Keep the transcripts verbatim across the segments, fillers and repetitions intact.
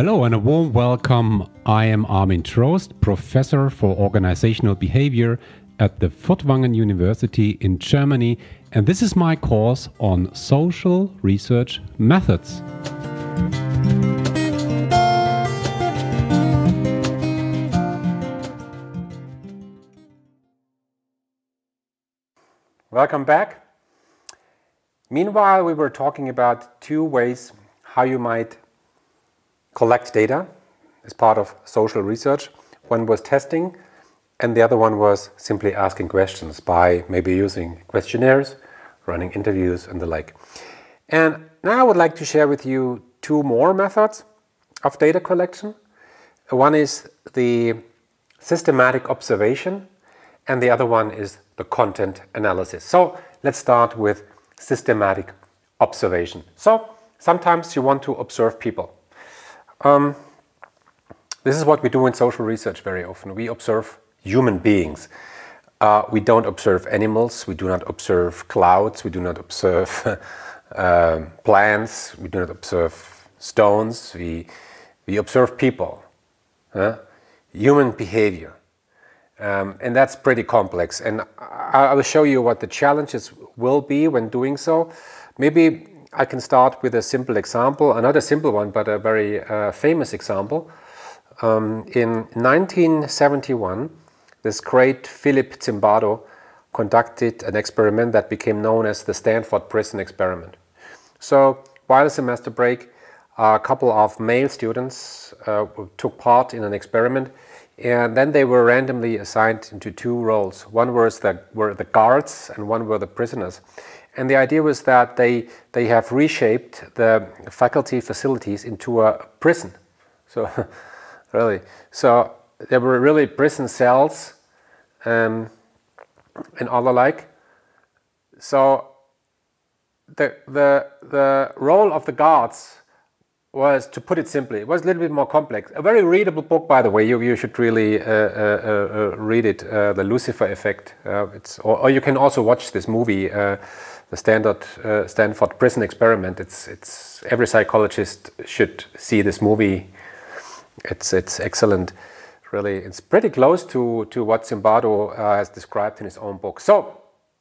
Hello and a warm welcome. I am Armin Trost, Professor for Organizational Behavior at the Furtwangen University in Germany, and this is my course on social research methods. Welcome back. Meanwhile, we were talking about two ways how you might collect data as part of social research. One was testing, and the other one was simply asking questions by maybe using questionnaires, running interviews, and the like. And now I would like to share with you two more methods of data collection. One is the systematic observation, and the other one is the content analysis. So let's start with systematic observation. So sometimes you want to observe people. Um, this is what we do in social research very often. We observe human beings. Uh, we don't observe animals. We do not observe clouds. We do not observe uh, plants. We do not observe stones. We, we observe people, huh? Human behavior. Um, and that's pretty complex. And I, I will show you what the challenges will be when doing so. Maybe I can start with a simple example, not a simple one, but a very uh, famous example. Um, in nineteen seventy-one, this great Philip Zimbardo conducted an experiment that became known as the Stanford Prison Experiment. So, while semester break, a couple of male students uh, took part in an experiment, and then they were randomly assigned into two roles. One was the, were the guards, and one were the prisoners. And the idea was that they, they have reshaped the faculty facilities into a prison. So, really. So, there were really prison cells um, and all the like. So, the, the, the role of the guards was, to put it simply, it was a little bit more complex. A very readable book, by the way. You, you should really uh, uh, uh, read it, uh, The Lucifer Effect. Uh, it's, or, or you can also watch this movie, uh, the standard uh, Stanford Prison Experiment. It's it's every psychologist should see this movie. It's it's excellent, really. It's pretty close to to what Zimbardo uh, has described in his own book. So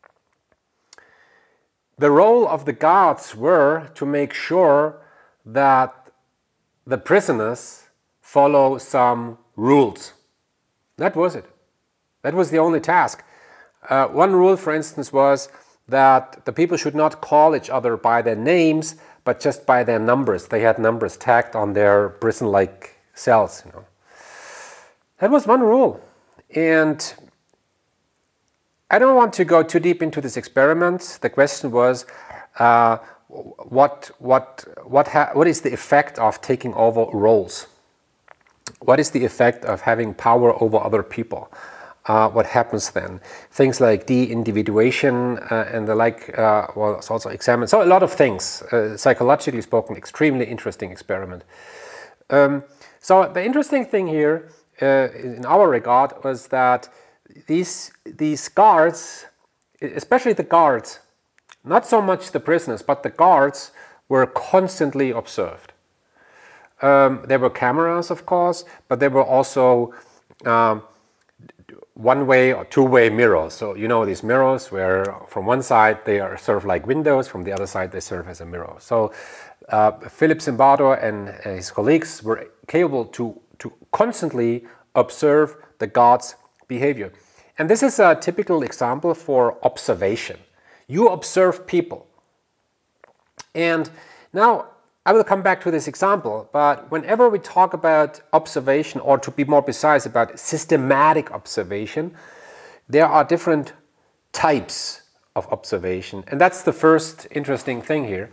the role of the guards were to make sure that the prisoners follow some rules. That was it. That was the only task. Uh, one rule, for instance, was that the people should not call each other by their names, but just by their numbers. They had numbers tagged on their prison-like cells. You know, that was one rule. And I don't want to go too deep into this experiment. The question was, uh, what what what ha- what is the effect of taking over roles? What is the effect of having power over other people? Uh, what happens then? Things like de-individuation uh, and the like uh, was also examined. So a lot of things, uh, psychologically spoken, extremely interesting experiment. Um, so the interesting thing here, uh, in our regard, was that these these guards, especially the guards, not so much the prisoners, but the guards were constantly observed. Um, there were cameras, of course, but there were also um, one-way or two-way mirrors. So you know these mirrors where from one side they are serve like windows, from the other side they serve as a mirror. So uh, Philip Zimbardo and his colleagues were capable to, to constantly observe the guards' behavior. And this is a typical example for observation. You observe people. And now I will come back to this example, but whenever we talk about observation, or to be more precise about systematic observation, there are different types of observation. And that's the first interesting thing here.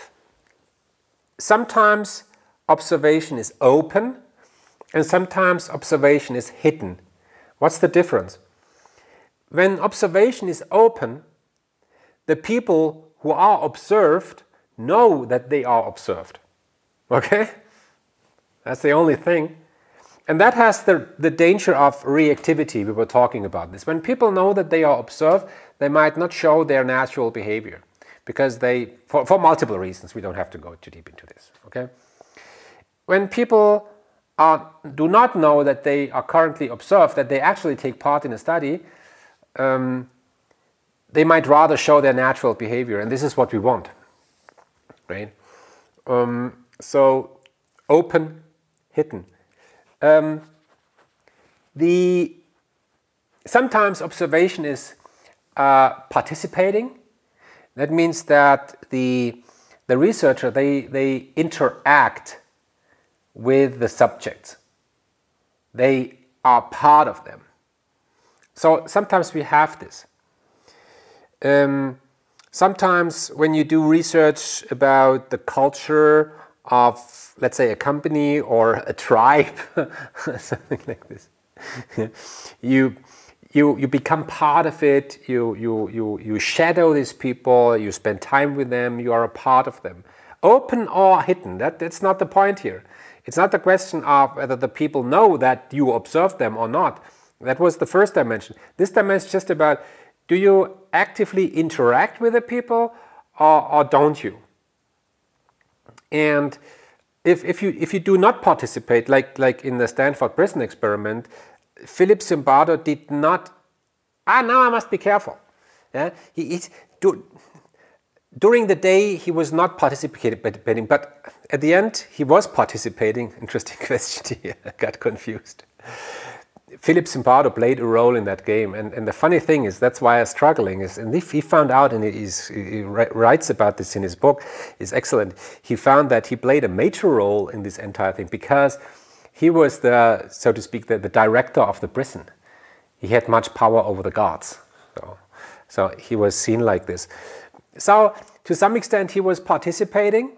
Sometimes observation is open, and sometimes observation is hidden. What's the difference? When observation is open, the people who are observed know that they are observed. Okay? That's the only thing. And that has the, the danger of reactivity. We were talking about this. When people know that they are observed, they might not show their natural behavior. because they, for, for multiple reasons, we don't have to go too deep into this, okay? when people are, do not know that they are currently observed, that they actually take part in a study, um, they might rather show their natural behavior, and this is what we want, right? Um, so, open, hidden. Um, the sometimes observation is uh, participating. That means that the the researcher they they interact with the subjects. They are part of them. So sometimes we have this. Um, sometimes when you do research about the culture of, let's say, a company or a tribe, something like this, you you you become part of it. You you you you shadow these people. You spend time with them. You are a part of them. Open or hidden. That that's not the point here. It's not the question of whether the people know that you observe them or not. That was the first dimension. This dimension is just about, do you actively interact with the people or, or don't you? And if, if, you, if you do not participate, like, like in the Stanford prison experiment, Philip Zimbardo did not, ah, now I must be careful. Yeah? He, he, do, during the day, he was not participating, but at the end, he was participating. Interesting question here, I got confused. Philip Zimbardo played a role in that game, and, and the funny thing is, that's why I'm struggling, is, and if he found out, and he's, he writes about this in his book, is excellent, he found that he played a major role in this entire thing, because he was the, so to speak, the, the director of the prison. He had much power over the guards, so, so he was seen like this. So, to some extent, he was participating,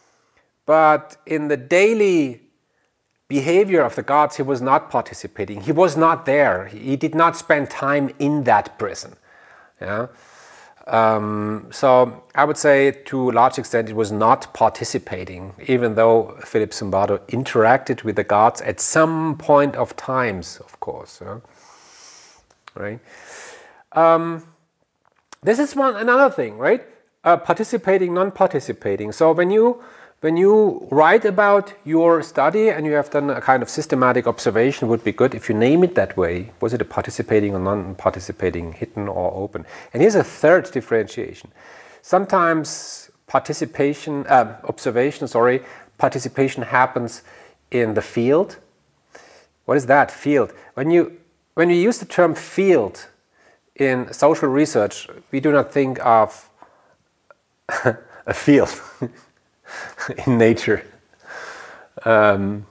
but in the daily behavior of the guards, he was not participating. He was not there. He did not spend time in that prison. Yeah? Um, so, I would say, to a large extent, it was not participating, even though Philip Zimbardo interacted with the guards at some point of times, of course. Yeah? Right? Um, This is one another thing, right? Uh, participating, non-participating. So when you when you write about your study and you have done a kind of systematic observation, would be good if you name it that way. Was it a participating or non-participating, hidden or open? And here's a third differentiation. Sometimes participation, uh, observation, sorry, participation happens in the field. What is that field? When you when you use the term field in social research, we do not think of a field in nature, um,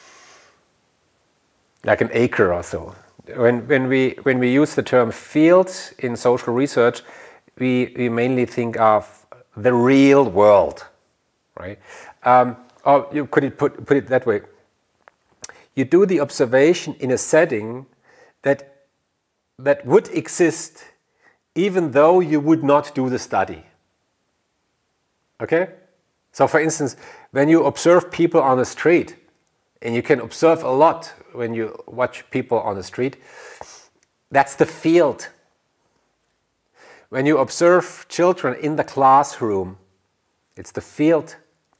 like an acre or so. When, when, we, when we use the term field in social research, we, we mainly think of the real world, right? Um, or you could it put, put it that way. You do the observation in a setting that that would exist even though you would not do the study. Okay? So for instance, when you observe people on the street, and you can observe a lot when you watch people on the street, that's the field. When you observe children in the classroom, it's the field.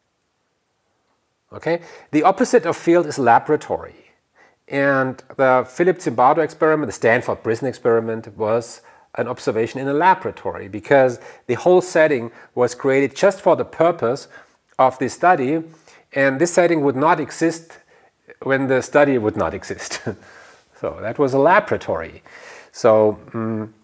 Okay? The opposite of field is laboratory. And the Philip Zimbardo experiment, the Stanford prison experiment, was an observation in a laboratory, because the whole setting was created just for the purpose of this study, and this setting would not exist when the study would not exist. So that was a laboratory. So um,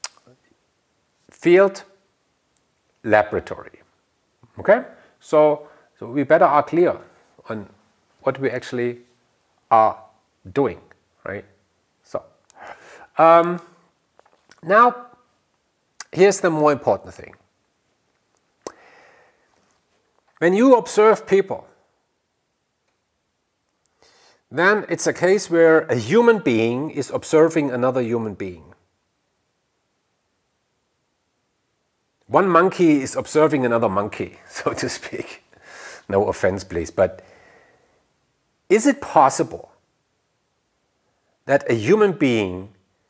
field, laboratory. Okay? So, so we better are clear on what we actually are doing, right? So, um, now, here's the more important thing. When you observe people, then it's a case where a human being is observing another human being. One monkey is observing another monkey, so to speak. No offense, please, but is it possible that a human being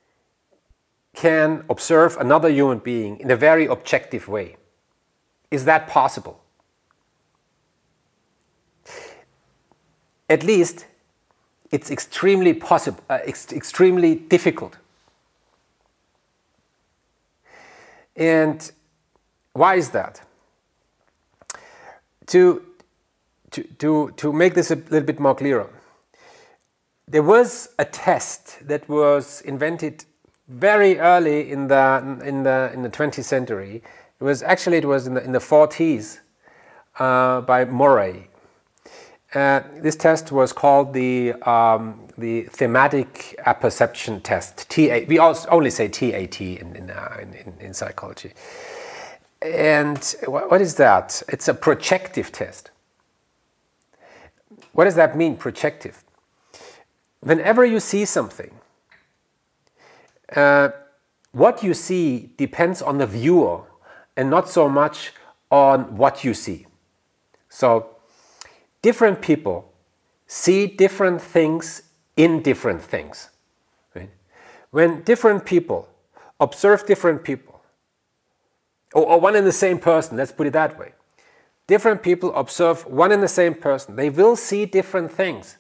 can observe another human being in a very objective way? Is that possible? at least it's extremely possible, uh, ex extremely difficult. And why is that? To, to, to, to make this a little bit more clearer, there was a test that was invented very early in the, in the, in the twentieth century. It was actually, it was in the, in the forties uh, by Murray. Uh, this test was called the, um, the thematic apperception test. T A, we also only say T A T in, in, uh, in, in psychology. And what is that? It's a projective test. What does that mean, projective? Whenever you see something, uh, what you see depends on the viewer and not so much on what you see. So, different people see different things in different things. Right? When different people observe different people, or, or one and the same person, let's put it that way. Different people observe one and the same person. They will see different things.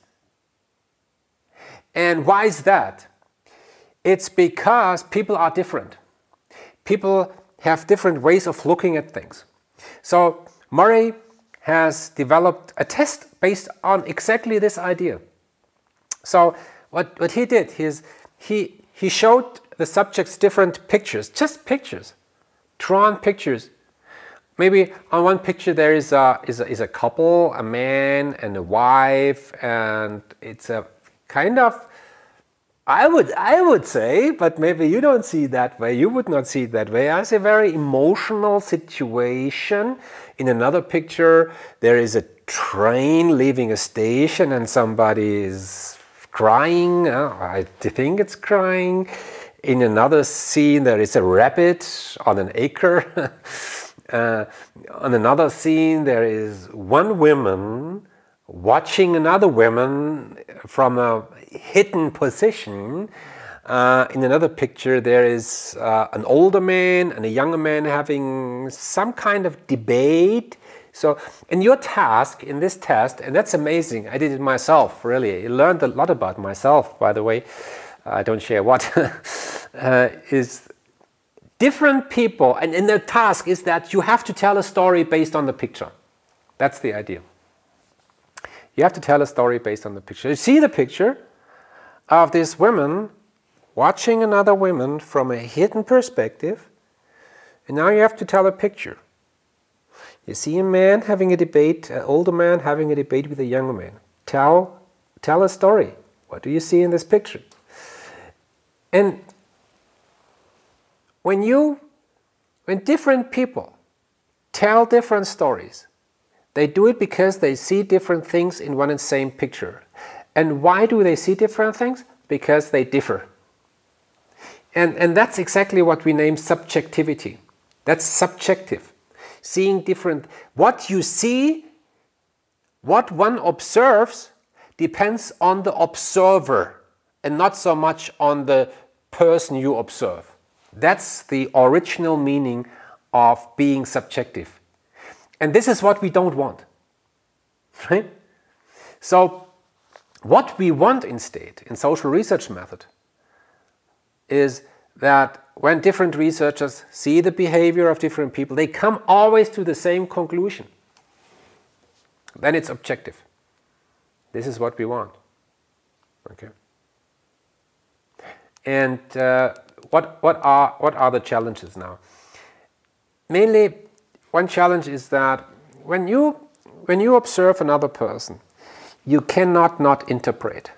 And why is that? It's because people are different. People have different ways of looking at things. So Murray has developed a test based on exactly this idea. So what, what he did is he, he showed the subjects different pictures, just pictures, drawn pictures. Maybe on one picture there is a, is a, is a couple, a man and a wife, and it's a kind of, I would, I would say, but maybe you don't see it that way, you would not see it that way. I say very emotional situation. In another picture, there is a train leaving a station and somebody is crying. Oh, I think it's crying. In another scene, there is a rabbit on an acre. uh, on another scene, there is one woman watching another woman from a hidden position. Uh, in another picture, there is uh, an older man and a younger man having some kind of debate. So, in your task, in this test, and that's amazing, I did it myself, really. I learned a lot about myself, by the way. I don't share what. uh, is different people, and, and the task is that you have to tell a story based on the picture. That's the idea. You have to tell a story based on the picture. You see the picture of this woman watching another woman from a hidden perspective, and now you have to tell a picture. You see a man having a debate, an older man having a debate with a younger man. Tell, tell a story. What do you see in this picture? And when you, when different people tell different stories, they do it because they see different things in one and same picture. And why do they see different things? Because they differ. And, and that's exactly what we name subjectivity. That's subjective. Seeing different. What you see, what one observes, depends on the observer and not so much on the person you observe. That's the original meaning of being subjective. And this is what we don't want. Right? So, what we want instead in social research method is that when different researchers see the behavior of different people, they come always to the same conclusion. Then it's objective. This is what we want. Okay. And uh, what what are what are the challenges now? Mainly, one challenge is that when you when you observe another person, you cannot not interpret.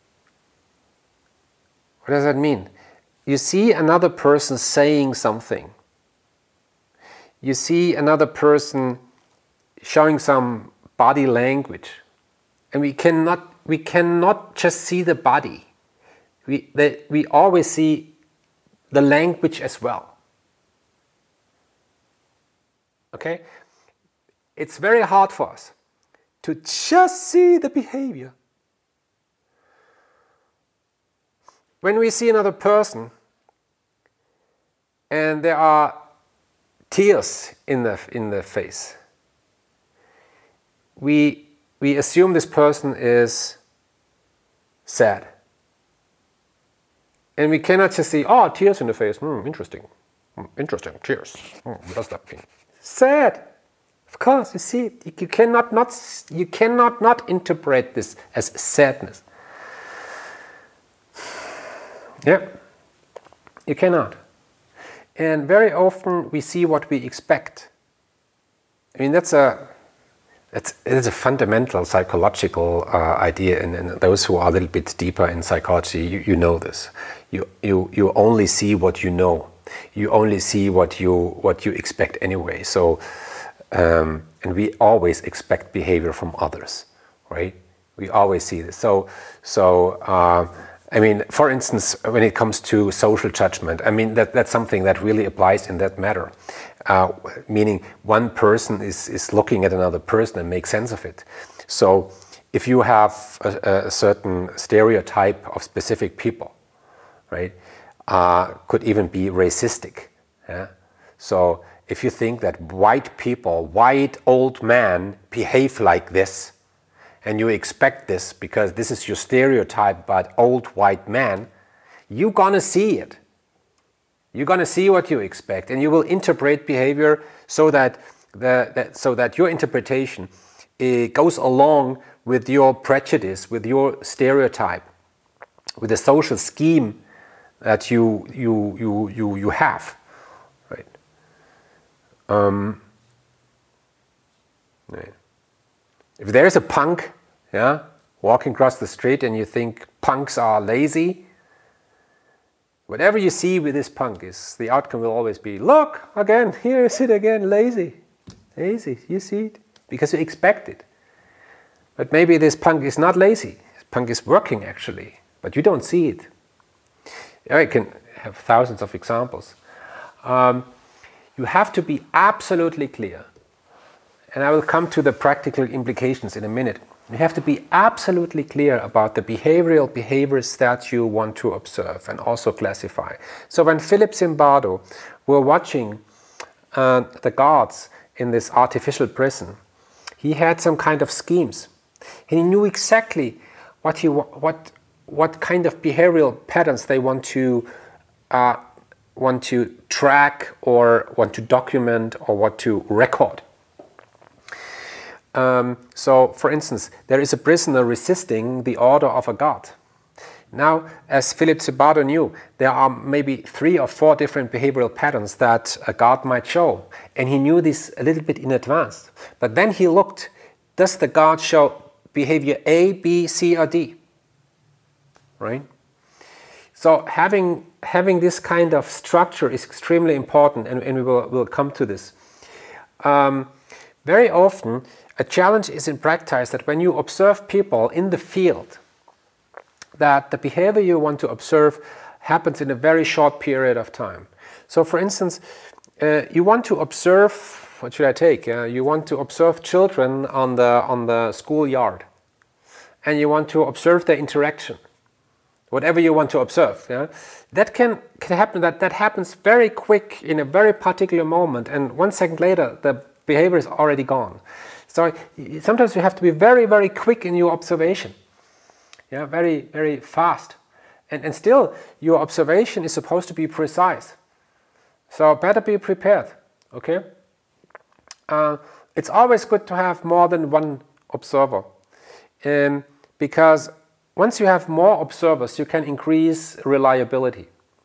What does that mean? You see another person saying something. You see another person showing some body language. And we cannot, we cannot just see the body. We, the, we always see the language as well. Okay? It's very hard for us to just see the behavior. When we see another person and there are tears in the, in the face, we, we assume this person is sad. And we cannot just see, oh, tears in the face, hmm, interesting, hmm, interesting, tears, hmm, what does that mean? Sad, of course, you see, you cannot not, you cannot not interpret this as sadness. Yeah, you cannot. And very often we see what we expect. I mean, that's a, it's, it's a fundamental psychological uh, idea, and, and those who are a little bit deeper in psychology, you, you know this. You, you, you only see what you know. You only see what you, what you expect anyway. So, um, and we always expect behavior from others, right? We always see this. So, so uh, I mean, for instance, when it comes to social judgment, I mean, that, that's something that really applies in that matter. Uh, meaning one person is, is looking at another person and makes sense of it. So if you have a, a certain stereotype of specific people, right, uh, could even be racistic. Yeah? So if you think that white people, white old men behave like this, and you expect this because this is your stereotype about old white men, you're gonna see it. You're gonna see what you expect, and you will interpret behavior so that the that, so that your interpretation uh, goes along with your prejudice, with your stereotype, with the social scheme that you you you you you have, right? Um, right. If there's a punk, yeah, walking across the street and you think punks are lazy, whatever you see with this punk is, the outcome will always be, look, again, here is it again, lazy. Lazy, you see it, because you expect it. But maybe this punk is not lazy. This punk is working actually, but you don't see it. I can have thousands of examples. Um, you have to be absolutely clear. And I will come to the practical implications in a minute. You have to be absolutely clear about the behavioral behaviors that you want to observe and also classify. So when Philip Zimbardo were watching uh, the guards in this artificial prison, he had some kind of schemes. And he knew exactly what, he, what, what kind of behavioral patterns they want to, uh, want to track or want to document or want to record. Um, so, for instance, there is a prisoner resisting the order of a guard. Now, as Philip Zimbardo knew, there are maybe three or four different behavioral patterns that a guard might show. And he knew this a little bit in advance. But then he looked, does the guard show behavior A, B, C, or D? Right? So having, having this kind of structure is extremely important, and, and we will we'll come to this. Um, very often, a challenge is in practice that when you observe people in the field, that the behavior you want to observe happens in a very short period of time. So for instance, uh, you want to observe, what should I take? Uh, you want to observe children on the, on the schoolyard, and you want to observe their interaction, whatever you want to observe. Yeah? That can, can happen, that, that happens very quick in a very particular moment, and one second later the behavior is already gone. So sometimes you have to be very, very quick in your observation. Yeah, very, very fast. And, and still, your observation is supposed to be precise. So better be prepared, okay? Uh, it's always good to have more than one observer. Um, because once you have more observers, you can increase reliability.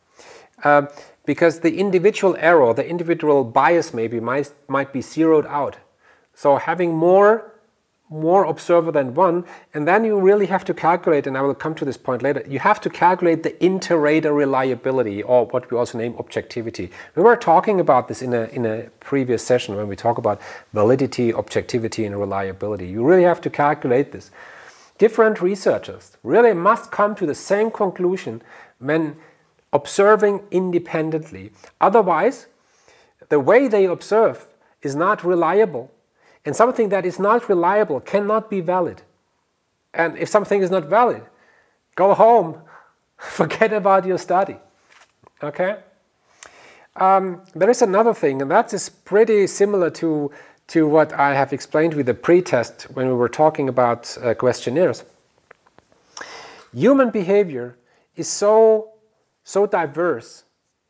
Uh, because the individual error, the individual bias maybe might, might be zeroed out. So having more, more observer than one, and then you really have to calculate, and I will come to this point later, you have to calculate the inter-rater reliability, or what we also name objectivity. We were talking about this in a, in a previous session when we talk about validity, objectivity, and reliability. You really have to calculate this. Different researchers really must come to the same conclusion when observing independently. Otherwise, the way they observe is not reliable. And something that is not reliable cannot be valid. And if something is not valid, go home, forget about your study. Okay? Um, there is another thing, and that is pretty similar to, to what I have explained with the pre-test when we were talking about uh, questionnaires. Human behavior is so, so diverse,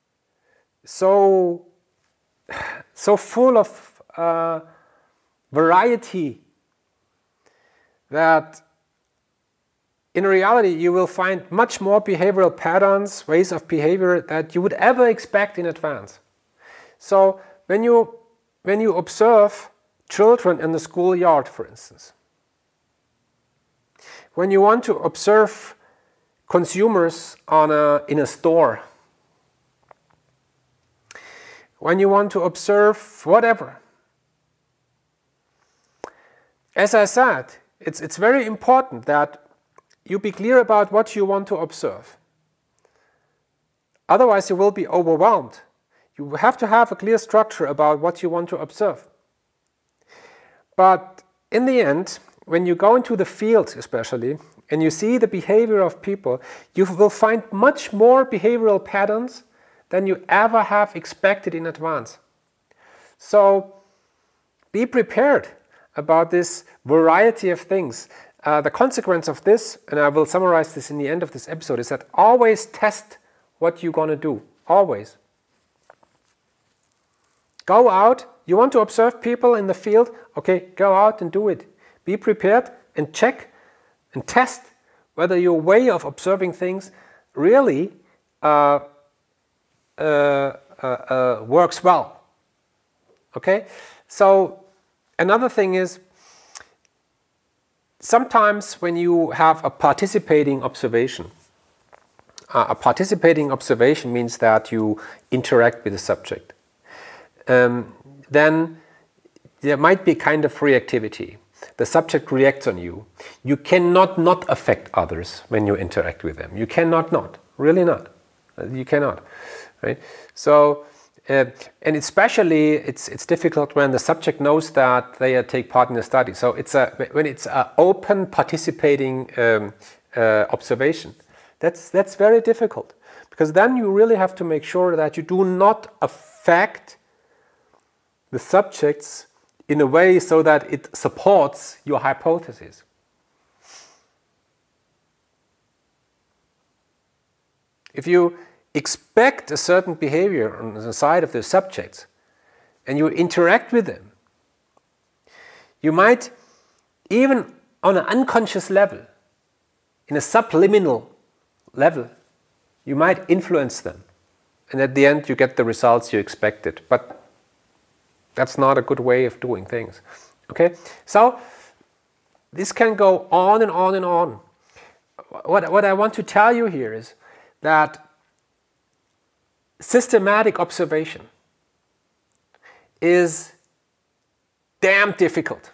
so, so full of uh, variety, that in reality you will find much more behavioral patterns, ways of behavior that you would ever expect in advance. So when you, when you observe children in the schoolyard, for instance, when you want to observe consumers on a, in a store, when you want to observe whatever, as I said, it's, it's very important that you be clear about what you want to observe. Otherwise you will be overwhelmed. You have to have a clear structure about what you want to observe. But in the end, when you go into the field especially, and you see the behavior of people, you will find much more behavioral patterns than you ever have expected in advance. So be prepared about this variety of things. Uh, the consequence of this, and I will summarize this in the end of this episode, is that always test what you're going to do. Always. Go out. You want to observe people in the field? Okay, go out and do it. Be prepared and check and test whether your way of observing things really uh, uh, uh, uh, works well. Okay? So another thing is, sometimes when you have a participating observation, uh, a participating observation means that you interact with the subject. Um, then there might be kind of reactivity. The subject reacts on you. You cannot not affect others when you interact with them. You cannot not, really not. You cannot, right? So, uh, and especially it's it's difficult when the subject knows that they uh, take part in the study. So it's a when it's an open participating um, uh, observation. That's that's very difficult, because then you really have to make sure that you do not affect the subjects in a way so that it supports your hypothesis. If you expect a certain behavior on the side of the subjects and you interact with them, you might, even on an unconscious level, in a subliminal level, you might influence them. And at the end you get the results you expected. But that's not a good way of doing things. Okay? So this can go on and on and on. What, what I want to tell you here is that systematic observation is damn difficult.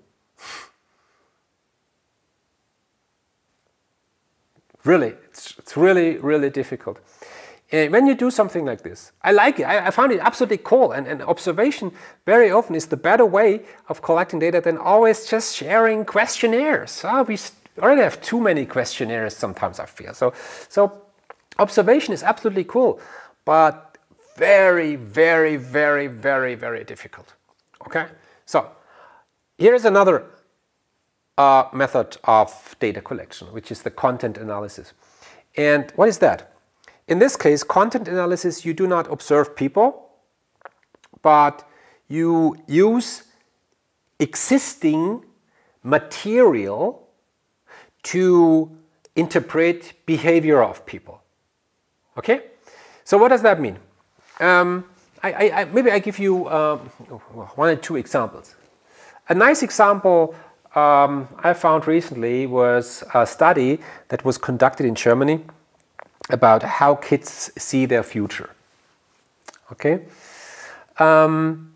Really, it's, it's really, really difficult. And when you do something like this, I like it. I, I found it absolutely cool. And, and observation very often is the better way of collecting data than always just sharing questionnaires. Oh, we already have too many questionnaires sometimes, I feel. So, so observation is absolutely cool, but very, very, very, very, very difficult. Okay? So here is another uh, method of data collection, which is the content analysis. And what is that? In this case, content analysis, you do not observe people, but you use existing material to interpret behavior of people. Okay? So what does that mean? Um, I, I, I, maybe I give you um, one or two examples. A nice example um, I found recently was a study that was conducted in Germany about how kids see their future. Okay? Um,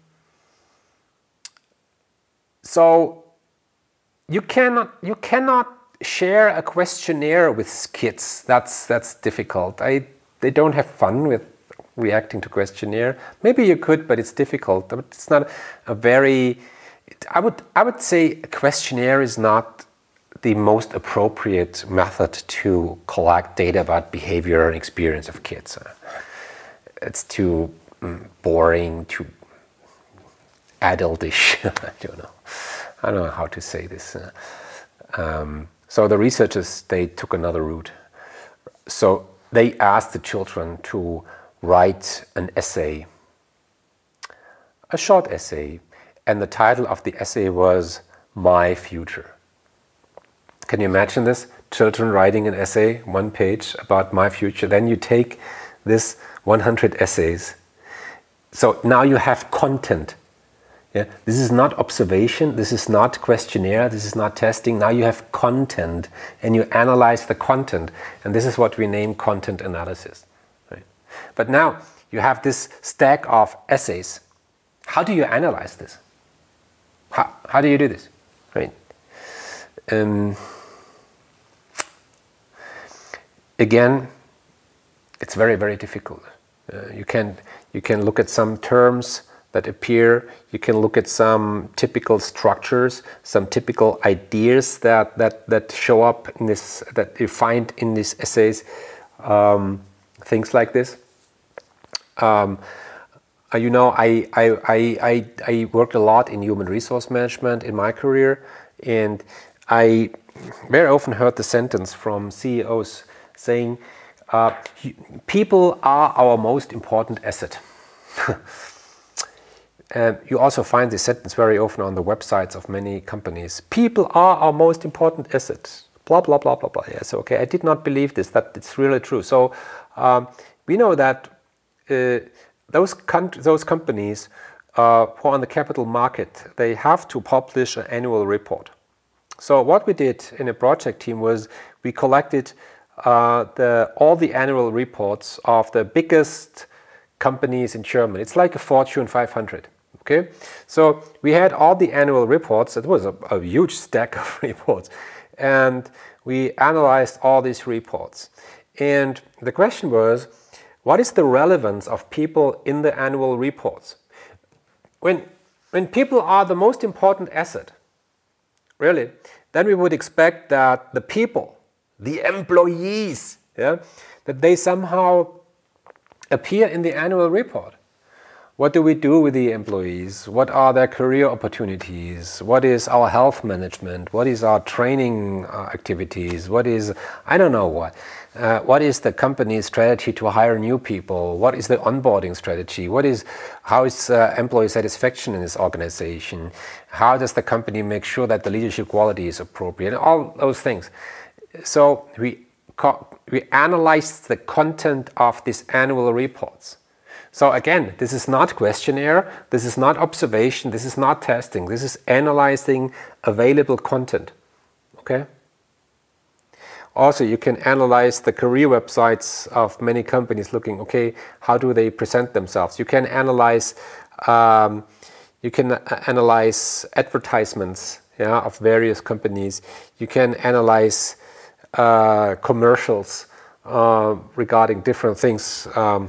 so you cannot you cannot share a questionnaire with kids. That's that's difficult. I they don't have fun with reacting to questionnaire. Maybe you could, but it's difficult. But it's not a very. I would I would say a questionnaire is not the most appropriate method to collect data about behavior and experience of kids. It's too mm, boring, too adultish. I don't know. I don't know how to say this. Uh, um, so the researchers, they took another route. So they asked the children to write an essay, a short essay, and the title of the essay was My Future. Can you imagine this? Children writing an essay, one page, about my future. Then you take this one hundred essays. So now you have content. Yeah? This is not observation, this is not questionnaire, this is not testing. Now you have content and you analyze the content. And this is what we name content analysis. Right? But now you have this stack of essays. How do you analyze this? How, how do you do this? Right? Um, again, it's very, very difficult. Uh, you can you can look at some terms that appear. You can look at some typical structures, some typical ideas that that that show up in this, that you find in these essays. Um, things like this. Um, uh, you know, I, I I I I worked a lot in human resource management in my career, and I very often heard the sentence from C E Os saying, uh, people are our most important asset. And you also find this sentence very often on the websites of many companies. People are our most important asset. Blah, blah, blah, blah, blah. Yes, okay, I did not believe this, that it's really true. So um, we know that uh, those, those companies uh, who are on the capital market, they have to publish an annual report. So what we did in a project team was we collected uh, the, all the annual reports of the biggest companies in Germany. It's like a Fortune five hundred. Okay, so we had all the annual reports. It was a, a huge stack of reports, and we analyzed all these reports. And the question was, what is the relevance of people in the annual reports? When when people are the most important asset, really, then we would expect that the people, the employees, yeah, that they somehow appear in the annual report. What do we do with the employees? What are their career opportunities? What is our health management? What is our training uh, activities? What is, I don't know what. Uh, what is the company's strategy to hire new people? What is the onboarding strategy? What is, how is uh, employee satisfaction in this organization? How does the company make sure that the leadership quality is appropriate? All those things. So we, we analyzed the content of these annual reports. So again, this is not questionnaire, this is not observation, this is not testing, this is analyzing available content. Okay? Also, you can analyze the career websites of many companies looking, okay, how do they present themselves? You can analyze, um, you can analyze advertisements, yeah, of various companies. You can analyze uh, commercials uh, regarding different things. Um,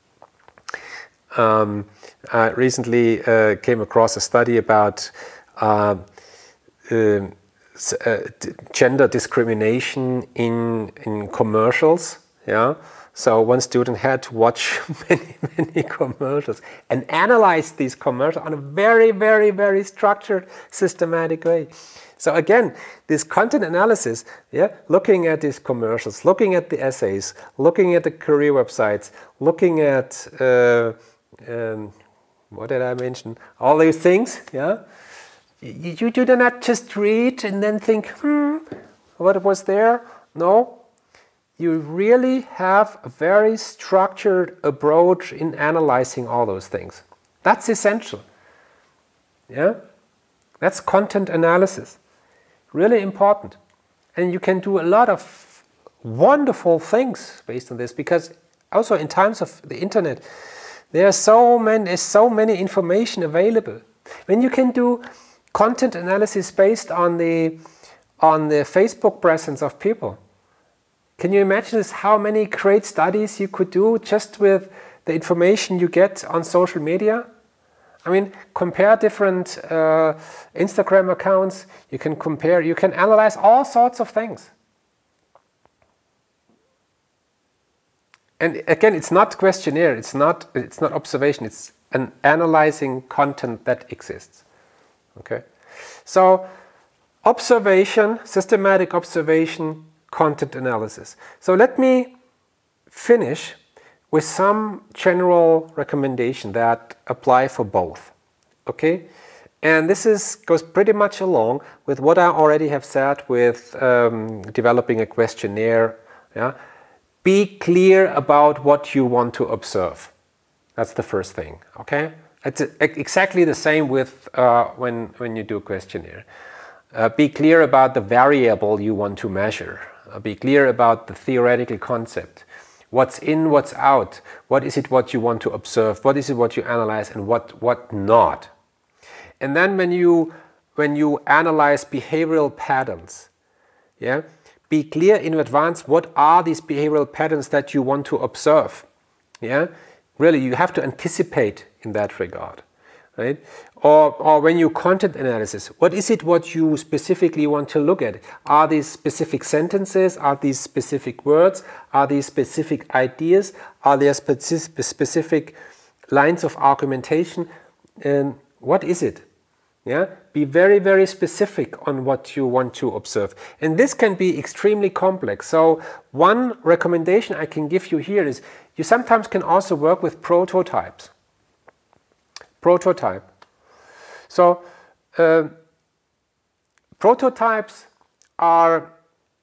Um, I recently uh, came across a study about uh, uh, uh, gender discrimination in in commercials. Yeah, so one student had to watch many many commercials and analyze these commercials on a very very very structured, systematic way. So again, this content analysis, yeah, looking at these commercials, looking at the essays, looking at the career websites, looking at uh, Um, what did I mention? All these things, yeah. You, you do not just read and then think, hmm, what was there? No. You really have a very structured approach in analyzing all those things. That's essential. Yeah. That's content analysis. Really important. And you can do a lot of wonderful things based on this, because also in times of the internet, there are so many, there's so many information available. When you can do content analysis based on the on the Facebook presence of people, can you imagine this, how many great studies you could do just with the information you get on social media? I mean, compare different uh, Instagram accounts. You can compare, you can analyze all sorts of things. And again, it's not questionnaire, it's not, it's not observation, it's and analyzing content that exists. Okay, so observation, systematic observation, content analysis. So let me finish with some general recommendation that apply for both. Okay, and this is goes pretty much along with what I already have said with um, developing a questionnaire. Yeah, be clear about what you want to observe. That's the first thing. Okay, it's exactly the same with uh, when when you do a questionnaire. Uh, be clear about the variable you want to measure. Uh, be clear about the theoretical concept. What's in, what's out. What is it what you want to observe? What is it what you analyze, and what what not? And then when you when you analyze behavioral patterns, yeah, be clear in advance what are these behavioral patterns that you want to observe. Yeah, really, you have to anticipate in that regard. Right? Or, or when you content analysis, what is it what you specifically want to look at? Are these specific sentences? Are these specific words? Are these specific ideas? Are there specific, specific lines of argumentation? And what is it? Yeah? Be very, very specific on what you want to observe. And this can be extremely complex. So one recommendation I can give you here is you sometimes can also work with prototypes. Prototype. So uh, prototypes are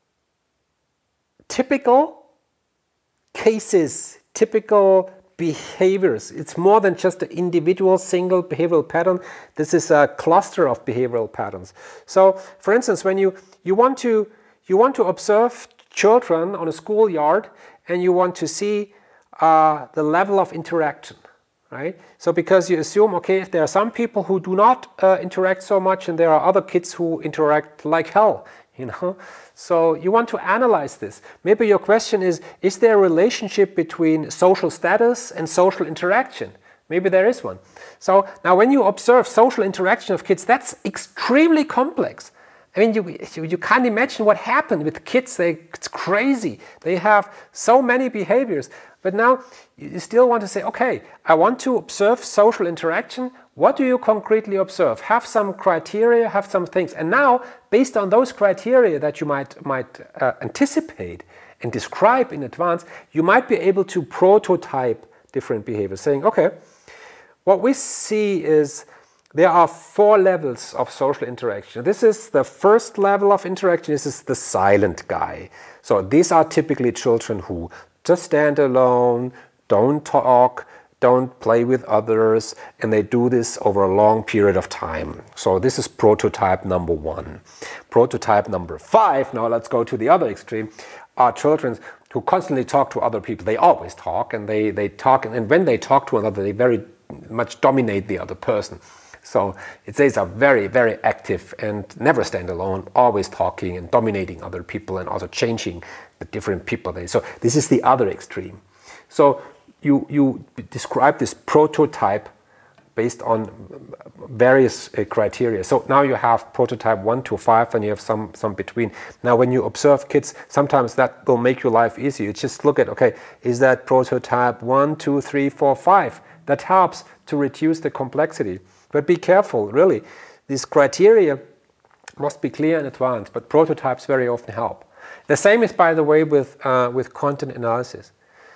typical cases, typical behaviors. It's more than just an individual single behavioral pattern. This is a cluster of behavioral patterns. So, for instance, when you, you want to you want to observe children on a schoolyard and you want to see uh, the level of interaction. Right? So because you assume, okay, there are some people who do not uh, interact so much and there are other kids who interact like hell, you know. So you want to analyze this. Maybe your question is, is there a relationship between social status and social interaction? Maybe there is one. So now when you observe social interaction of kids, that's extremely complex. I mean, you, you can't imagine what happened with kids. They, it's crazy. They have so many behaviors. But now you still want to say, okay, I want to observe social interaction. What do you concretely observe? Have some criteria, have some things. And now, based on those criteria that you might, might uh, anticipate and describe in advance, you might be able to prototype different behaviors, saying, okay, what we see is there are four levels of social interaction. This is the first level of interaction. This is the silent guy. So these are typically children who just stand alone, don't talk, don't play with others, and they do this over a long period of time. So this is prototype number one. Prototype number five, now let's go to the other extreme, are children who constantly talk to other people. They always talk, and they, they talk, and when they talk to another, they very much dominate the other person. So it says are very, very active and never stand alone, always talking and dominating other people and also changing the different people. They So this is the other extreme. So you, you describe this prototype based on various uh, criteria. So now you have prototype one to five and you have some, some between. Now when you observe kids, sometimes that will make your life easy. You just look at, okay, is that prototype one, two, three, four, five? That helps to reduce the complexity. But be careful, really. These criteria must be clear in advance, but prototypes very often help. The same is, by the way, with, uh, with content analysis.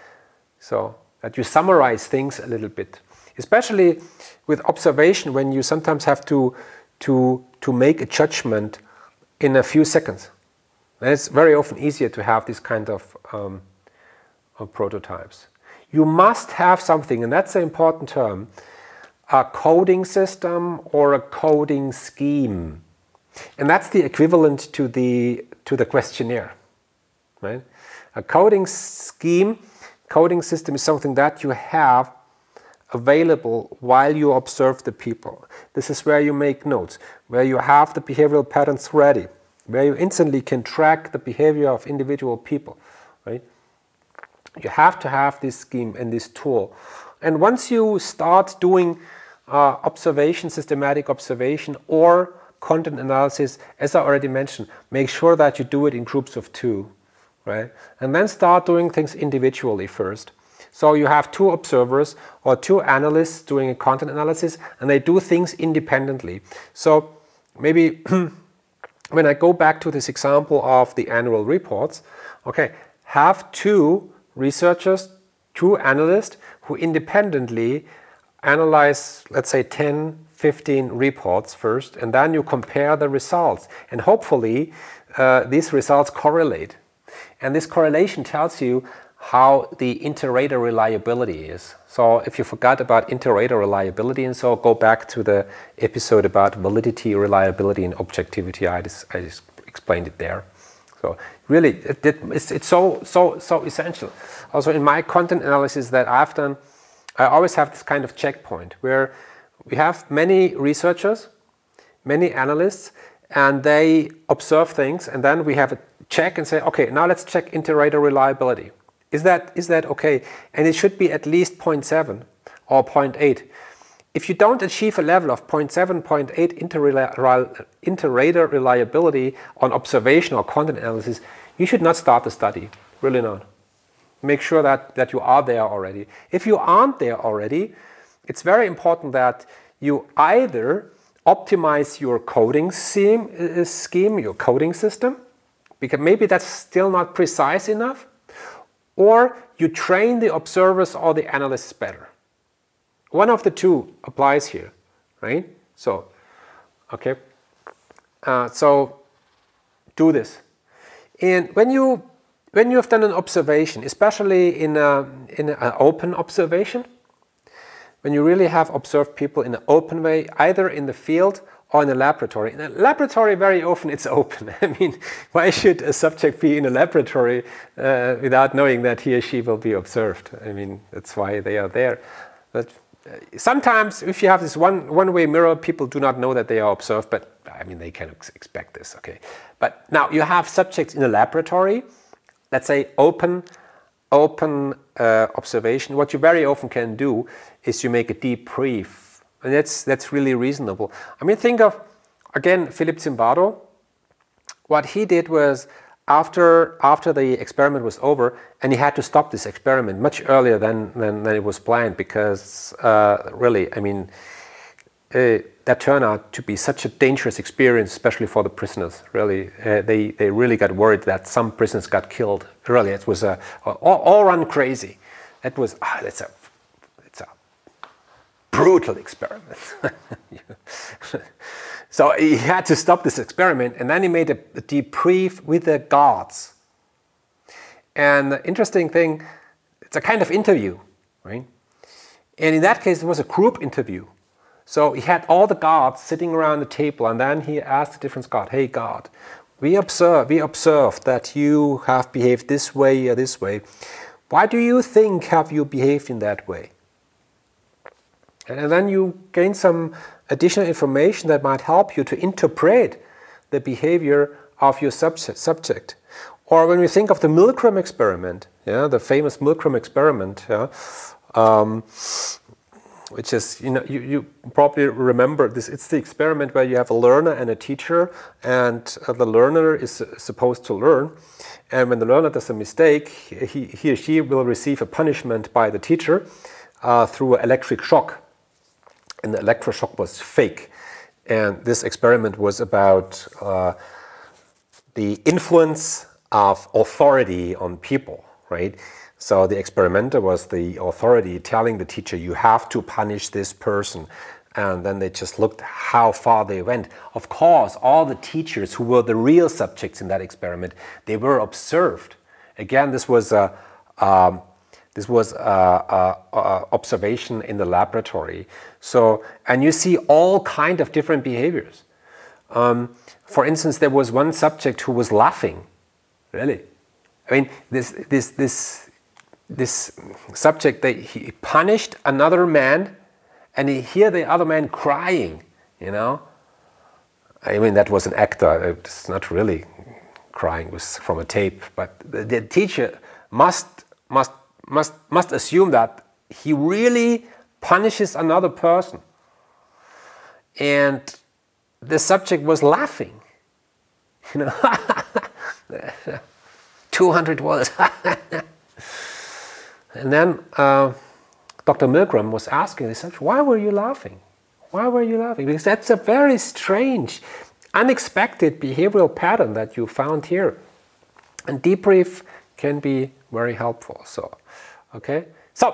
So that you summarize things a little bit, especially with observation when you sometimes have to, to, to make a judgment in a few seconds. And it's very often easier to have this kind of, um, of prototypes. You must have something, and that's an important term, a coding system or a coding scheme. And that's the equivalent to the, to the questionnaire. Right? A coding scheme, coding system is something that you have available while you observe the people. This is where you make notes, where you have the behavioral patterns ready, where you instantly can track the behavior of individual people. Right? You have to have this scheme and this tool. And once you start doing uh, observation, systematic observation, or content analysis, as I already mentioned, make sure that you do it in groups of two, right? And then start doing things individually first. So you have two observers or two analysts doing a content analysis, and they do things independently. So maybe when I go back to this example of the annual reports, okay, have two researchers, two analysts who independently analyze, let's say, ten, fifteen reports first, and then you compare the results. And hopefully uh, these results correlate. And this correlation tells you how the inter-rater reliability is. So if you forgot about inter-rater reliability, and so go back to the episode about validity, reliability, and objectivity. I just, I just explained it there. So really, it, it, it's, it's so so so essential. Also in my content analysis that I've done, I always have this kind of checkpoint where we have many researchers, many analysts, and they observe things, and then we have a check and say, okay, now let's check inter-rater reliability. Is that, is that okay? And it should be at least zero point seven or zero point eight. If you don't achieve a level of zero point seven, zero point eight inter-rater reliability on observation or content analysis, you should not start the study, really not. Make sure that, that you are there already. If you aren't there already, it's very important that you either optimize your coding scheme, uh, scheme, your coding system, because maybe that's still not precise enough, or you train the observers or the analysts better. One of the two applies here, right? So, okay, uh, so do this. And when you when you have done an observation, especially in a, in an open observation, when you really have observed people in an open way, either in the field or in a laboratory. In a laboratory, very often it's open. I mean, why should a subject be in a laboratory uh, without knowing that he or she will be observed? I mean, that's why they are there. But uh, sometimes, if you have this one one-way mirror, people do not know that they are observed. But I mean, they can ex expect this. Okay. But now you have subjects in a laboratory. Let's say open, open uh, observation. What you very often can do is you make a debrief, and that's that's really reasonable. I mean, think of again Philip Zimbardo. What he did was after after the experiment was over, and he had to stop this experiment much earlier than than, than it was planned, because uh, really, I mean, uh, that turned out to be such a dangerous experience, especially for the prisoners. Really, uh, they they really got worried that some prisoners got killed. Really, it was a all, all run crazy. It was ah, that's a it's a brutal experiment. So he had to stop this experiment, and then he made a, a debrief with the guards. And the interesting thing, it's a kind of interview, right? And in that case, it was a group interview. So he had all the guards sitting around the table, and then he asked the different guard, "Hey guard, we observe, we observed that you have behaved this way or this way. Why do you think have you behaved in that way?" And then you gain some additional information that might help you to interpret the behavior of your subject. Or when we think of the Milgram experiment, yeah, the famous Milgram experiment, yeah, um, which is, you know, you, you probably remember this. It's the experiment where you have a learner and a teacher, and uh, the learner is supposed to learn. And when the learner does a mistake, he, he or she will receive a punishment by the teacher uh, through an electric shock. And the electroshock was fake. And this experiment was about uh, the influence of authority on people, right? So the experimenter was the authority telling the teacher, you have to punish this person. And then they just looked how far they went. Of course, all the teachers who were the real subjects in that experiment, they were observed. Again, this was a, um, this was a, a, a observation in the laboratory. So, and you see all kind of different behaviors. Um, for instance, there was one subject who was laughing. Really, I mean, this this this. This subject, they, he punished another man, and he hear the other man crying, you know. I mean, that was an actor. It's not really crying. It was from a tape. But the, the teacher must must must must assume that he really punishes another person. And the subject was laughing, you know. two hundred volts. And then uh, Doctor Milgram was asking research, why were you laughing? Why were you laughing? Because that's a very strange, unexpected behavioral pattern that you found here. And debrief can be very helpful. So, okay. So,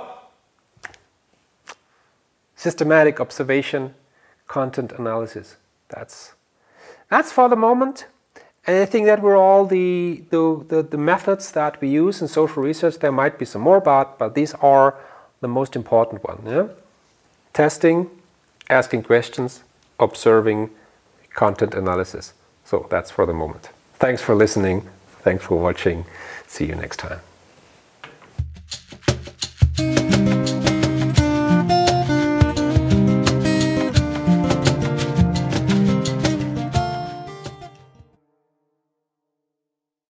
systematic observation, content analysis. That's that's for the moment. And I think that were all the, the, the, the methods that we use in social research. There might be some more, but, but these are the most important ones. Yeah? Testing, asking questions, observing, content analysis. So that's for the moment. Thanks for listening. Thanks for watching. See you next time.